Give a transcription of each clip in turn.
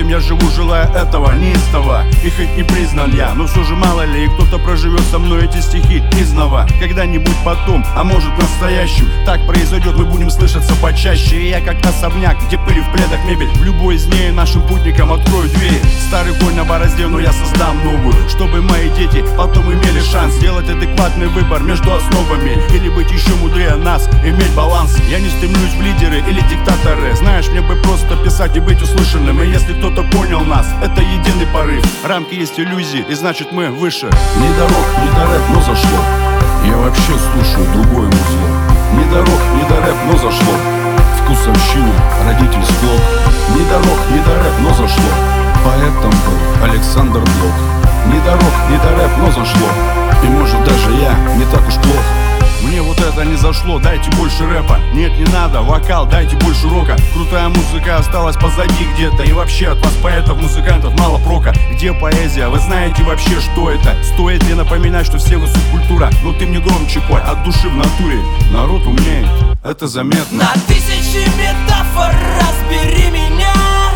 я живу, желая этого неистово. И хоть не признан я, но все же мало ли, кто-то проживет со мной эти стихи изнова. Когда-нибудь потом, а может настоящим, так произойдет, мы будем слышаться почаще. И я как особняк, где пыли в пледах мебель, в любой из ней нашим путникам открою двери. Старый конь на борозде, но я создам новую, чтобы мои дети потом имели шанс сделать адекватный выбор между основами, или быть еще мудрее нас, иметь баланс. Я не стремлюсь в лидеры или диктаторы, знаешь, мне бы просто писать и быть услышанным. И если кто-то понял нас, это единый порыв. Рамки есть иллюзии, и значит мы выше. Ни дорог, ни до рэп, но зашло. Я вообще слушаю другое музло. Ни дорог, ни до рэп, но зашло. Вкусовщина, родительство. Ни дорог, ни до рэп, но зашло. Поэтом был Александр Блок. Ни дорог, ни до рэп, но зашло. И может даже я не так уж плох. Мне вот это не зашло, дайте больше рэпа. Нет, не надо, вокал, дайте больше рока. Крутая музыка осталась позади где-то. И вообще от вас, поэтов, музыкантов, мало прока. Где поэзия? Вы знаете вообще, что это? Стоит ли напоминать, что все вы субкультура? Но ты мне громче пой, от души в натуре. Народ умнеет, это заметно. На тысячи метафор разбери меня.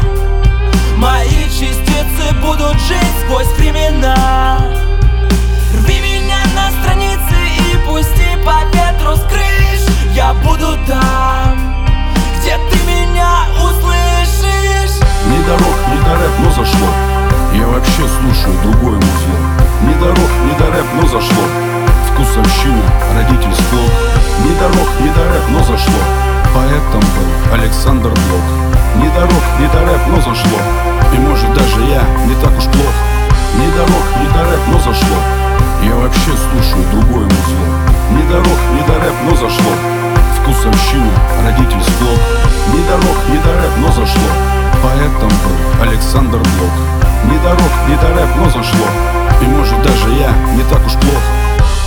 Мои частицы будут жить сквозь времена. Рви меня на страницы и пусти по ветру с крыш. Я буду там, где ты меня услышишь. Ни дорог, ни до рэп, но зашло. Я вообще слушаю другое музло. Ни дорог, ни до рэп, но зашло. Вкусовщина, родительство. Ни дорог, ни до рэп, но зашло. Поэтом был Александр Блок. Ни дорог, ни до рэп, но зашло. И может даже я не так уж плох. Ни дорог, ни до рэп, но зашло. Я вообще слушаю другое музло. Ни дорог, ни до рэп, но зашло. Вкусовщина, родительство. Ни дорог, ни до рэп, но зашло. Поэтом был Александр Блок. Ни дорог, ни до рэп, но зашло. И может даже я не так уж плох.